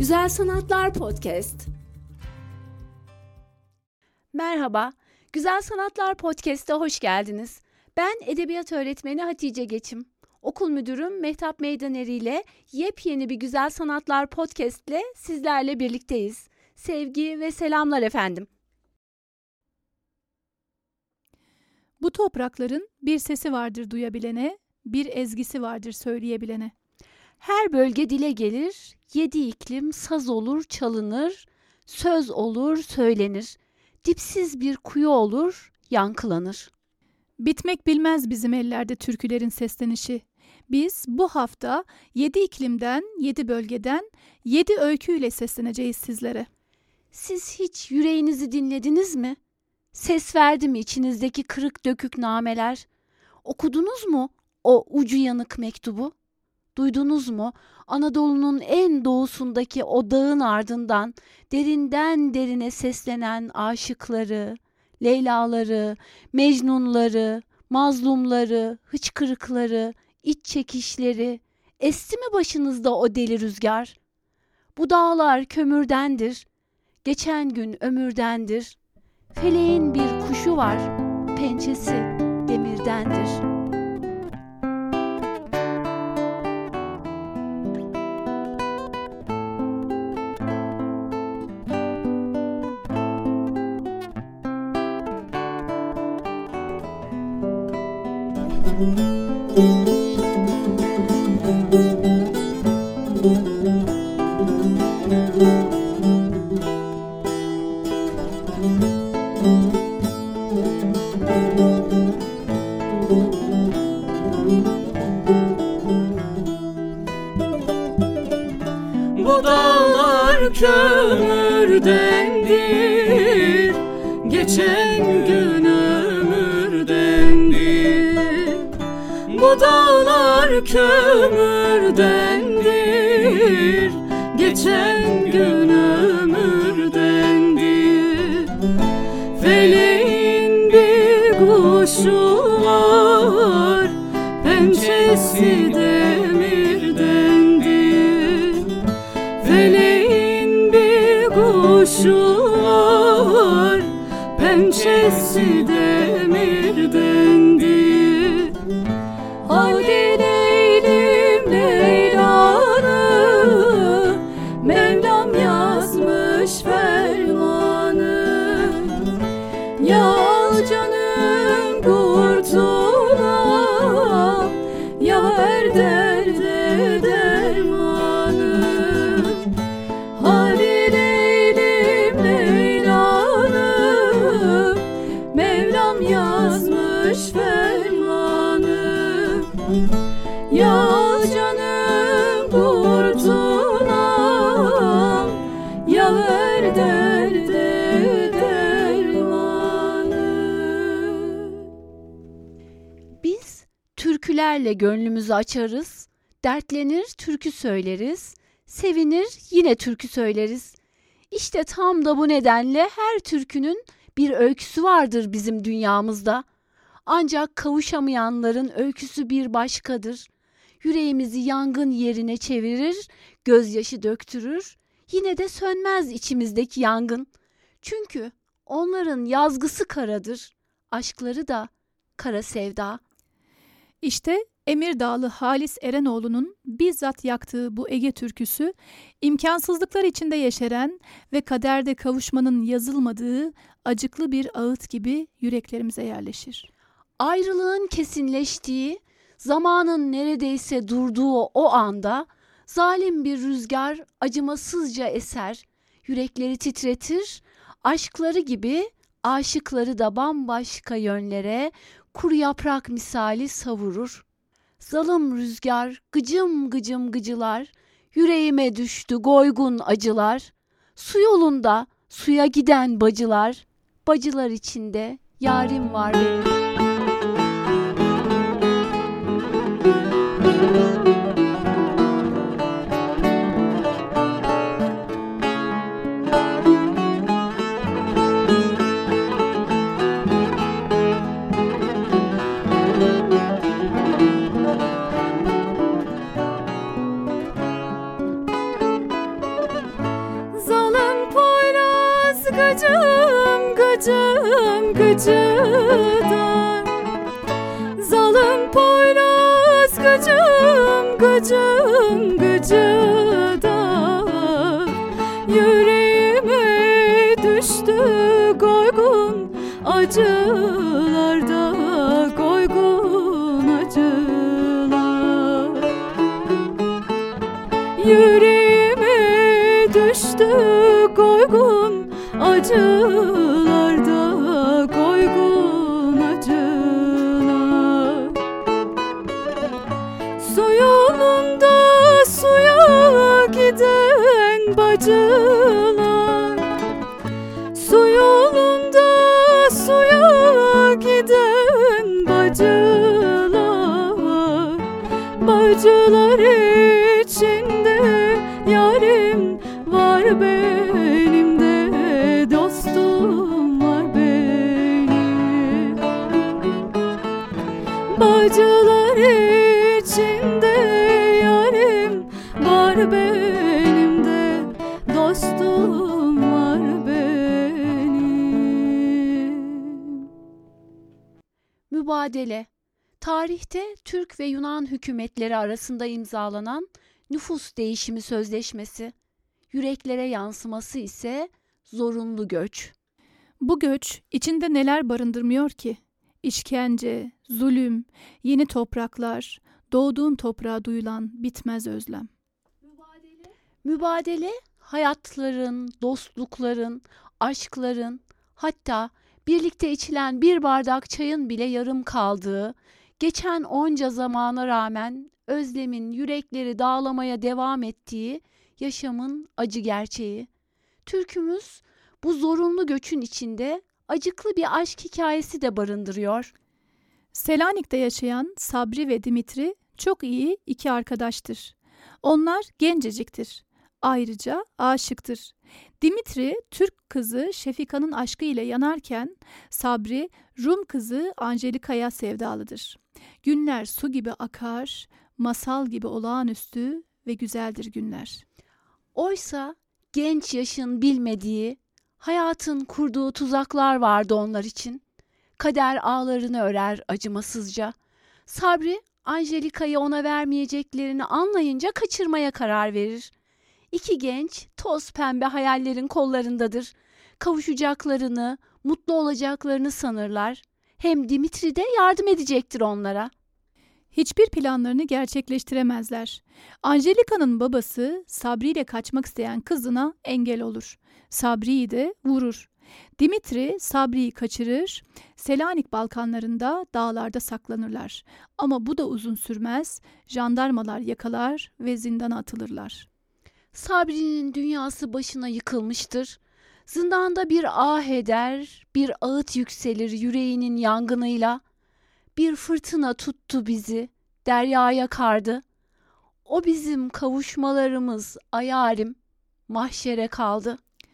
Güzel Sanatlar Podcast. Merhaba, Güzel Sanatlar Podcast'a hoş geldiniz. Ben edebiyat öğretmeni Hatice Geçim. Okul müdürüm Mehtap Meydaneri ile yepyeni bir Güzel Sanatlar Podcast ile sizlerle birlikteyiz. Sevgi ve selamlar efendim. Bu toprakların bir sesi vardır duyabilene, bir ezgisi vardır söyleyebilene. Her bölge dile gelir, 7 iklim saz olur çalınır, söz olur söylenir, dipsiz bir kuyu olur yankılanır. Bitmek bilmez bizim ellerde türkülerin seslenişi. Biz bu hafta 7 iklimden, 7 bölgeden 7 öyküyle sesleneceğiz sizlere. Siz hiç yüreğinizi dinlediniz mi? Ses verdi mi içinizdeki kırık dökük nameler? Okudunuz mu o ucu yanık mektubu? Duydunuz mu Anadolu'nun en doğusundaki o dağın ardından derinden derine seslenen aşıkları, Leylaları, Mecnunları, mazlumları, hıçkırıkları, iç çekişleri, esti mi başınızda o deli rüzgar? Bu dağlar kömürdendir, geçen gün ömürdendir. Feleğin bir kuşu var, pençesi demirdendir. Bu dağlar kömürdendir, geçen gün ömürdendir. Bu dağlar kömürdendir, geçen gün ömürdendir. Feleğin bir kuşu var, pençesi demirdendir. Feleğin bir kuşu var, pençesi demirdendir. Haydi Leylim Leylanı, Mevlam yazmış fermanı. Ya canım kurtulam, ya her derde dermanı. Haydi Leylim Leylanı, Mevlam yazmış fermanı. Ya canım kurtulam, ya her derde dermanı. Biz türkülerle gönlümüzü açarız, dertlenir türkü söyleriz, sevinir yine türkü söyleriz. İşte tam da bu nedenle her türkünün bir öyküsü vardır bizim dünyamızda. Ancak kavuşamayanların öyküsü bir başkadır. Yüreğimizi yangın yerine çevirir, gözyaşı döktürür, yine de sönmez içimizdeki yangın. Çünkü onların yazgısı karadır, aşkları da kara sevda. İşte Emirdağlı Halis Erenoğlu'nun bizzat yaktığı bu Ege türküsü, imkansızlıklar içinde yeşeren ve kaderde kavuşmanın yazılmadığı acıklı bir ağıt gibi yüreklerimize yerleşir. Ayrılığın kesinleştiği, zamanın neredeyse durduğu o anda zalim bir rüzgar acımasızca eser, yürekleri titretir, aşkları gibi aşıkları da bambaşka yönlere kuru yaprak misali savurur. Zalim rüzgar gıcım gıcım gıcılar, yüreğime düştü goygun acılar. Su yolunda suya giden bacılar, bacılar içinde yarim var benim. gıcım gıcım gıcıda, zalim Poyraz gıcım gıcım gıcıda, yüreğime düştü koygun acılarda, koygun acılar. Yüreğime düştü koygun acılarda, koygun acılar. Su yolunda suya giden bacılar, su yolunda suya giden bacılar, bacılar içinde yarim var benim de, dostum var benim. Bacılar içinde yarim var benim de, dostum var benim. Mübadele, tarihte Türk ve Yunan hükümetleri arasında imzalanan nüfus değişimi sözleşmesi, yüreklere yansıması ise zorunlu göç. Bu göç içinde neler barındırmıyor ki? İşkence, zulüm, yeni topraklar, doğduğun toprağa duyulan bitmez özlem. Mübadele, hayatların, dostlukların, aşkların, hatta birlikte içilen bir bardak çayın bile yarım kaldığı, geçen onca zamana rağmen özlemin yürekleri dağlamaya devam ettiği yaşamın acı gerçeği. Türkümüz bu zorunlu göçün içinde acıklı bir aşk hikayesi de barındırıyor. Selanik'te yaşayan Sabri ve Dimitri çok iyi iki arkadaştır. Onlar genceciktir. Ayrıca aşıktır. Dimitri Türk kızı Şefika'nın aşkı ile yanarken Sabri Rum kızı Angelika'ya sevdalıdır. Günler su gibi akar, masal gibi olağanüstü ve güzeldir günler. Oysa genç yaşın bilmediği, hayatın kurduğu tuzaklar vardı onlar için. Kader ağlarını örer acımasızca. Sabri, Angelika'yı ona vermeyeceklerini anlayınca kaçırmaya karar verir. İki genç toz pembe hayallerin kollarındadır. Kavuşacaklarını, mutlu olacaklarını sanırlar. Hem Dimitri de yardım edecektir onlara. Hiçbir planlarını gerçekleştiremezler. Angelika'nın babası Sabri ile kaçmak isteyen kızına engel olur. Sabri'yi de vurur. Dimitri Sabri'yi kaçırır, Selanik Balkanlarında dağlarda saklanırlar. Ama bu da uzun sürmez, jandarmalar yakalar ve zindana atılırlar. Sabri'nin dünyası başına yıkılmıştır. Zindanda bir ah eder, bir ağıt yükselir yüreğinin yangınıyla. Bir fırtına tuttu bizi, deryaya kardı. O bizim kavuşmalarımız ayarim, mahşere kaldı.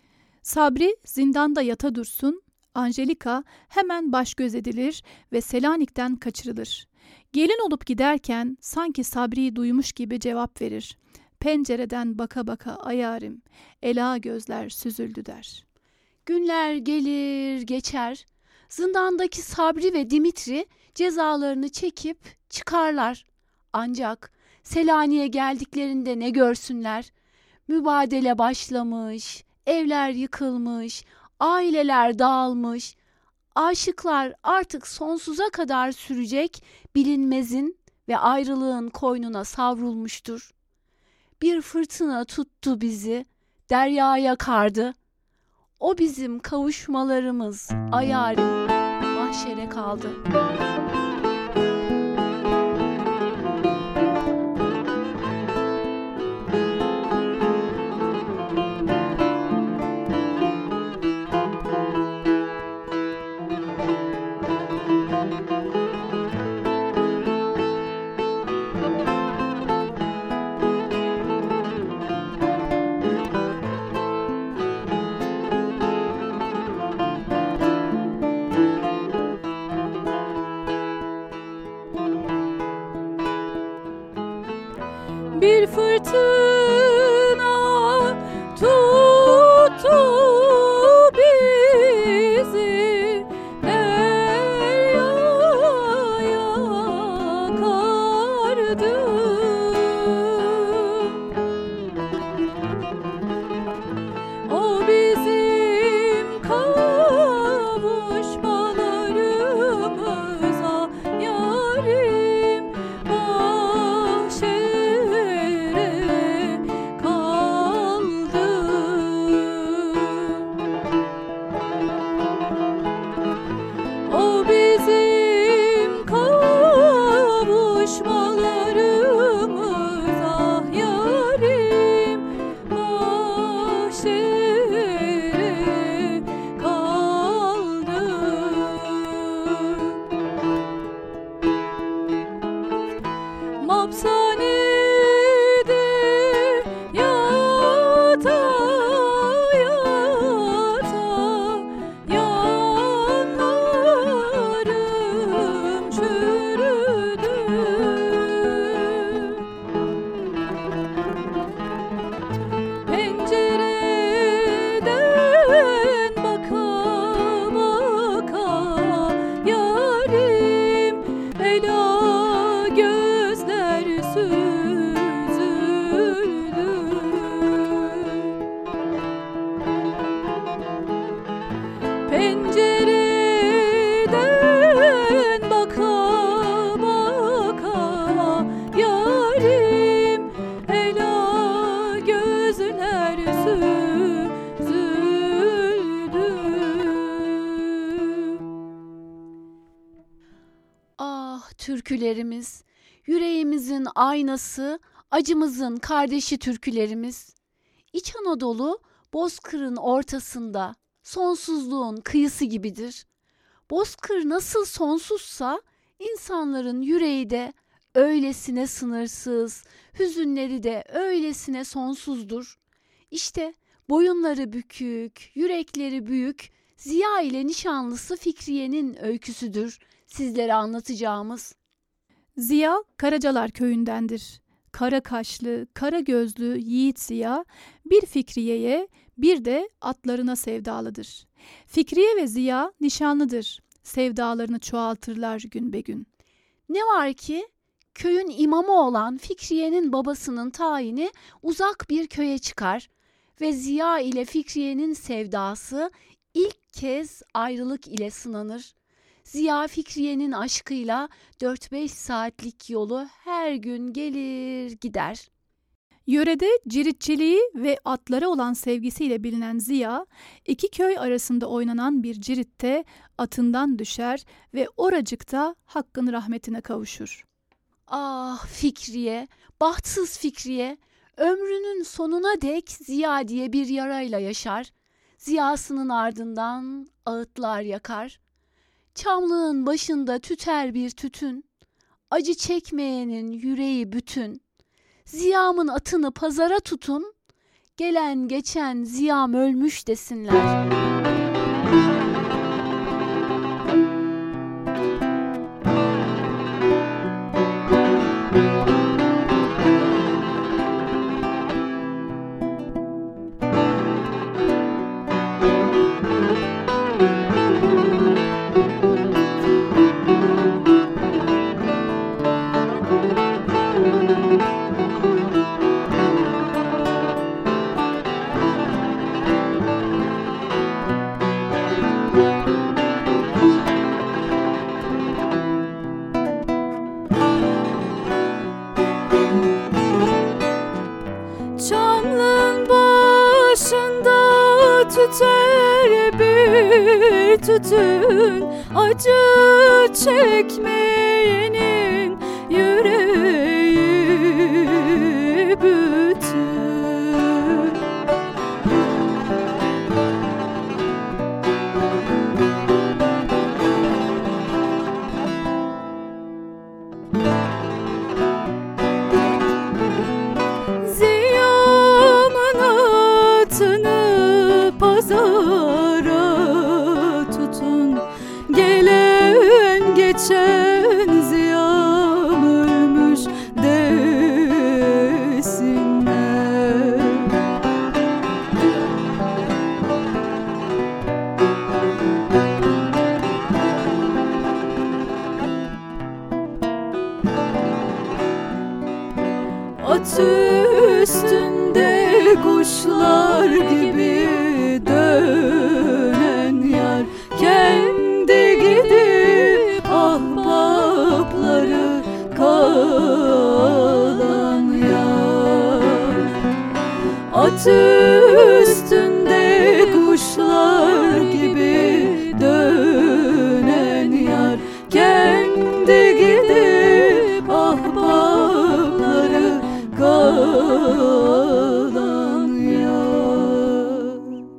Sabri zindanda yata dursun, Angelika hemen baş göz edilir ve Selanik'ten kaçırılır. Gelin olup giderken sanki Sabri'yi duymuş gibi cevap verir. Pencereden baka baka ayarim, ela gözler süzüldü der. Günler gelir geçer. Zindandaki Sabri ve Dimitri cezalarını çekip çıkarlar. Ancak Selanik'e geldiklerinde ne görsünler? Mübadele başlamış, evler yıkılmış, aileler dağılmış. Aşıklar artık sonsuza kadar sürecek bilinmezin ve ayrılığın koynuna savrulmuştur. Bir fırtına tuttu bizi, deryaya kardı. O bizim kavuşmalarımız ayarim, mahşere kaldı. Bir fırtına tuttu bizi, Pencereden baka baka yarim ela gözler süzüldü. Ah türkülerimiz, yüreğimizin aynası, acımızın kardeşi türkülerimiz. İç Anadolu bozkırın ortasında, sonsuzluğun kıyısı gibidir. Bozkır nasıl sonsuzsa insanların yüreği de öylesine sınırsız, hüzünleri de öylesine sonsuzdur. İşte boyunları bükük, yürekleri büyük, Ziya ile nişanlısı Fikriye'nin öyküsüdür sizlere anlatacağımız. Ziya Karacalar köyündendir. Kara kaşlı, kara gözlü yiğit Ziya bir Fikriye'ye bir de atlarına sevdalıdır. Fikriye ve Ziya nişanlıdır. Sevdalarını çoğaltırlar gün be gün. Ne var ki köyün imamı olan Fikriye'nin babasının tayini uzak bir köye çıkar ve Ziya ile Fikriye'nin sevdası ilk kez ayrılık ile sınanır. Ziya Fikriye'nin aşkıyla 4-5 saatlik yolu her gün gelir gider. Yörede ciritçiliği ve atlara olan sevgisiyle bilinen Ziya, iki köy arasında oynanan bir ciritte atından düşer ve oracıkta Hakk'ın rahmetine kavuşur. Ah Fikriye, bahtsız Fikriye, ömrünün sonuna dek Ziya diye bir yarayla yaşar. Ziyasının ardından ağıtlar yakar. Çamlığın başında tüter bir tütün, acı çekmeyenin yüreği bütün. Ziyamın atını pazara tutun, gelen geçen Ziyam ölmüş desinler. Çamlığın başında tüter bir tütün, acı çekmeyenin yüreği bütün. Ziyamın atını pazara tutun, gelen geçen Ziyam ölmüş desinler. At üstünde kuşlar gibi dönen yar, kendi gidip ahbapları kalan yar. At üstünde kuşlar gibi dönen yar, kendi gidip ahbapları kalan yar.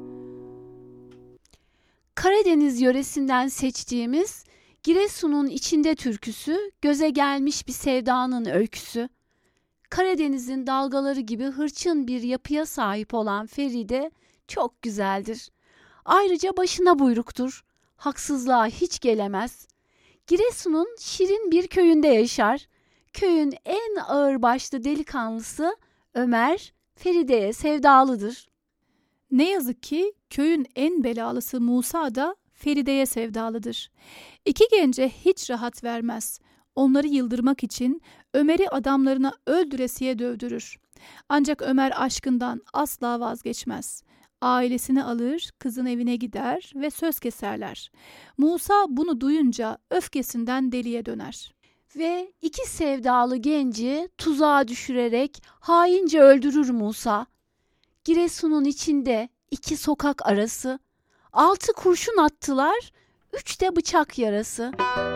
Karadeniz yöresinden seçtiğimiz Giresun'un içinde türküsü göze gelmiş bir sevdanın öyküsü. Karadeniz'in dalgaları gibi hırçın bir yapıya sahip olan Feride çok güzeldir. Ayrıca başına buyruktur. Haksızlığa hiç gelemez. Giresun'un şirin bir köyünde yaşar. Köyün en ağırbaşlı delikanlısı Ömer, Feride'ye sevdalıdır. Ne yazık ki köyün en belalısı Musa da Feride'ye sevdalıdır. İki gence hiç rahat vermez. Onları yıldırmak için Ömer'i adamlarına öldüresiye dövdürür. Ancak Ömer aşkından asla vazgeçmez. Ailesini alır, kızın evine gider ve söz keserler. Musa bunu duyunca öfkesinden deliye döner. Ve iki sevdalı genci tuzağa düşürerek haince öldürür Musa. Giresun'un içinde 2 sokak arası 6 kurşun attılar, 3 de bıçak yarası.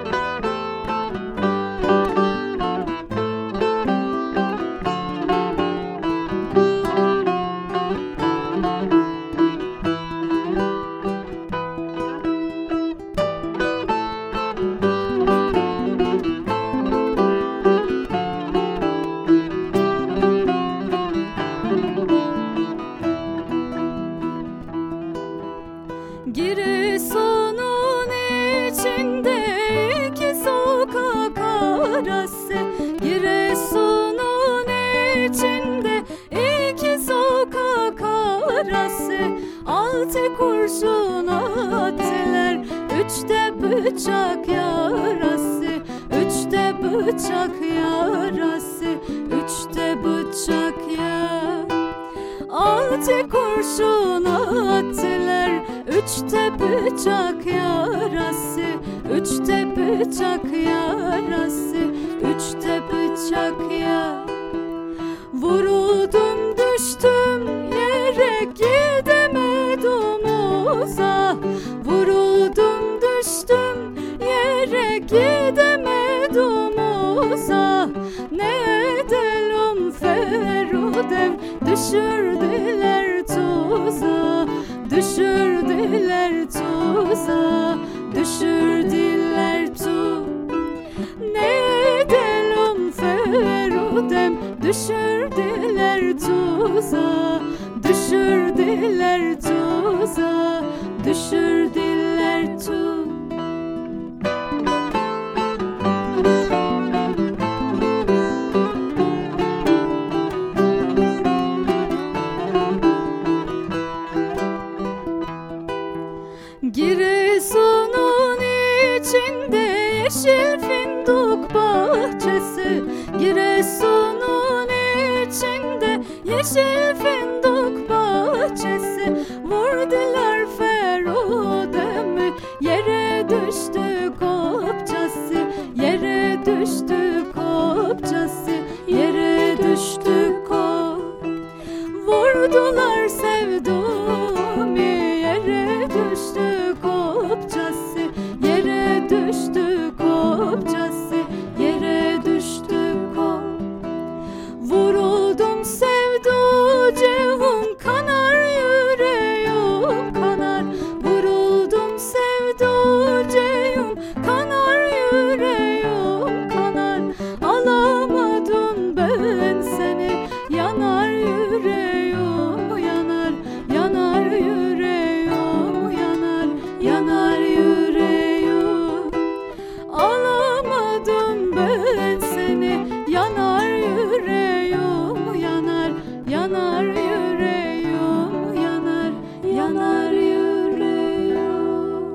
Giresun'un içinde 2 sokak arası, Giresun'un içinde 2 sokak arası, 6 kurşun attılar, 3 de bıçak yarası, 3 de bıçak yarası, 3 de bıçak yarası. 6 kurşun attılar, 3 de bıçak yarası, 3 de bıçak yarası, 3 de bıçak yarası. Vuruldum düştüm yere, gidemedim uzağa. Vuruldum düştüm yere, gidemedim uzağa. Ne edelim Ferudem, düşürdüler tuzağa, düşürdüler tuzağa, düşürdüler tuzağa. Ne edelim Ferudem, düşürdüler tuzağa, düşürdüler tuzağa, düşürdüler tuzağa. Giresun'un içinde yeşil fındık bahçesi, Giresun'un içinde yeşil fındık bahçesi. Vurdular Ferudem'i, yere düştü kopçası, yere düştü kopçası, yere düştü kop. Vurdular sevdumi, yere düştü kopçası, yere düştü kopçası, yere düştü kop. Vuruldum sevduceğim, kanar yüreğim kanar. Vuruldum sevduceğim, kanar yüreğim kanar. Alamadım ben seni, yanar yüreğim yanar, yanar yüreğim yanar, yanar yüreğim. Alamadım ben seni, yanar yüreğim yanar, yanar yüreğim yanar, yanar yüreğim.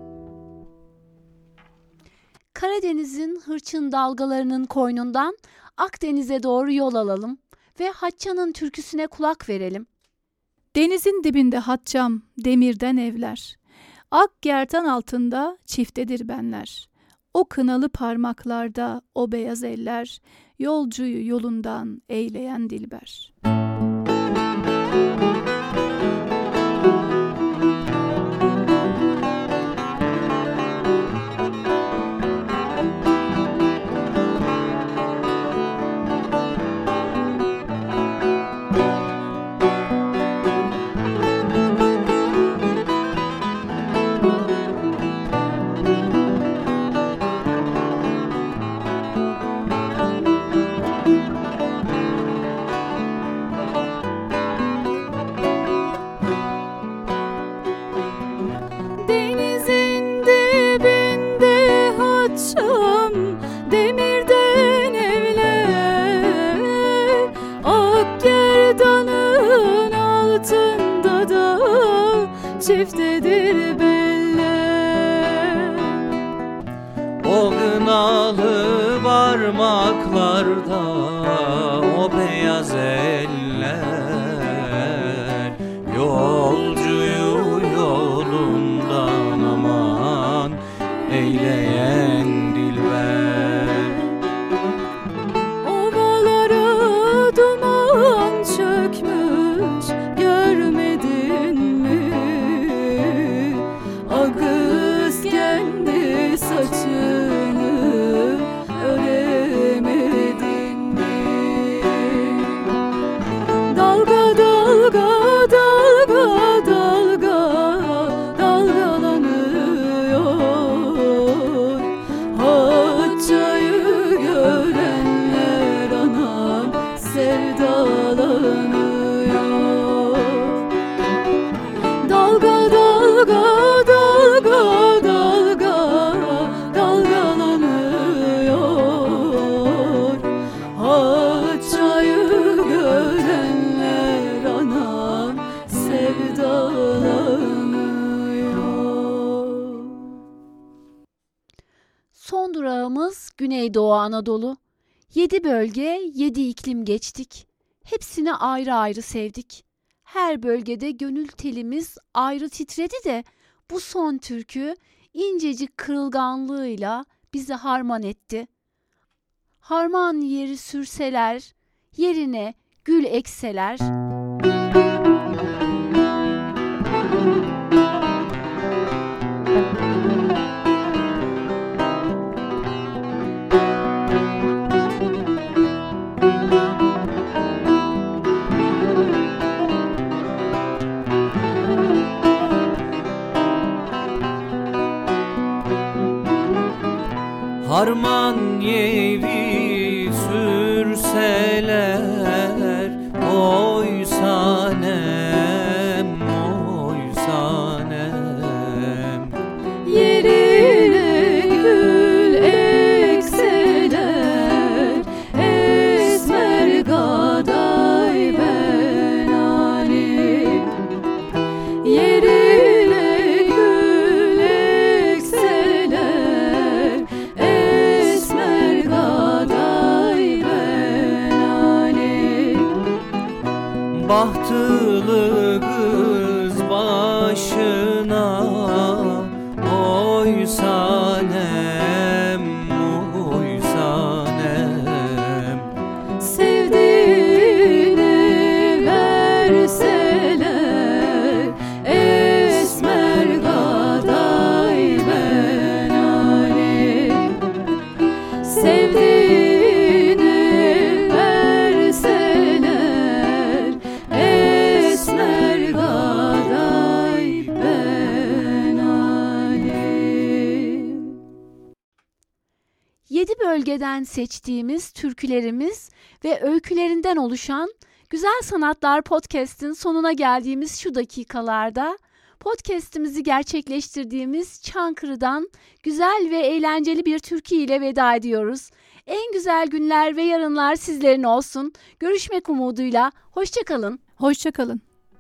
Karadeniz'in hırçın dalgalarının koynundan Akdeniz'e doğru yol alalım ve Hatça'nın türküsüne kulak verelim. Denizin dibinde Hatçam, demirden evler. Ak gerdan altında çiftedir benler. O kınalı parmaklarda o beyaz eller, yolcuyu yolundan eyleyen dilber. Denizin dibinde Hatçam, demirden evler. Ak gerdanın altında da çiftedir beller. O gınalı parmaklarda o beyaz eller, yol Son durağımız Güneydoğu Anadolu. 7 bölge, 7 iklim geçtik. Hepsini ayrı ayrı sevdik. Her bölgede gönül telimiz ayrı titredi de bu son türkü incecik kırılganlığıyla bizi harman etti. Harman yeri sürseler, yerine gül ekseler. Harman yevi sürseler, oy sanem, oy sanem. Yerine gül ekseler, esmer gaday ben alim. Yerine gül ekseler, esmer gaday ben alim. Bahtılı kız başına, oy sanem, oy sanem. Sevdiğini verseler, esmer gaday ben alim. Sevdiğini verseler, esmer gaday ben alim. 7 bölgeden seçtiğimiz türkülerimiz ve öykülerinden oluşan Güzel Sanatlar Podcast'in sonuna geldiğimiz şu dakikalarda podcast'imizi gerçekleştirdiğimiz Çankırı'dan güzel ve eğlenceli bir türkü ile veda ediyoruz. En güzel günler ve yarınlar sizlerin olsun. Görüşmek umuduyla. Hoşça kalın. Hoşça kalın.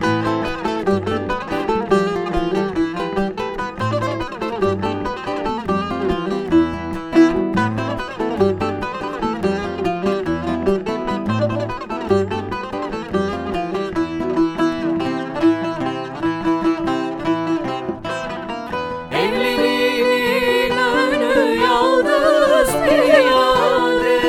Evlerinin önü yalnız piyade,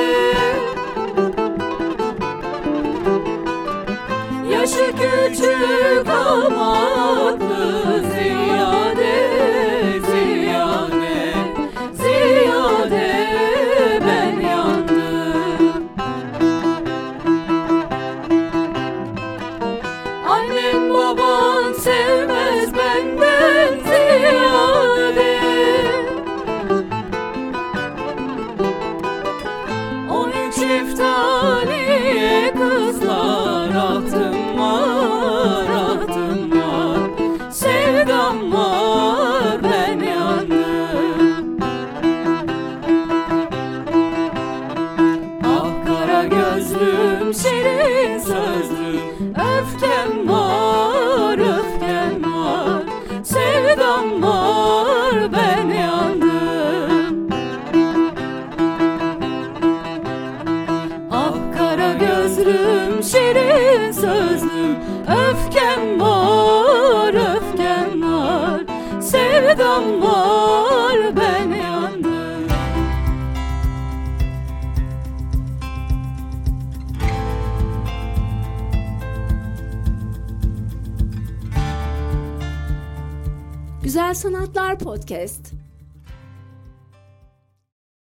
yaşı küçük ama aklı ziyade, ziyade, ziyade ben yandım. Annem baban sevmez benden ziyade. 13 iftariye kızlar ahtım var, ahtım var. Sevdam var ben yandım. Ah kara gözlüm, şirin sözlüm, öfkem var, öfkem var. Sevdam var ben yandım. Ah kara gözlüm, şirin sözlüm, öfkem var, öfkem var. Sevdam var ben yandım. Güzel Sanatlar Podcast.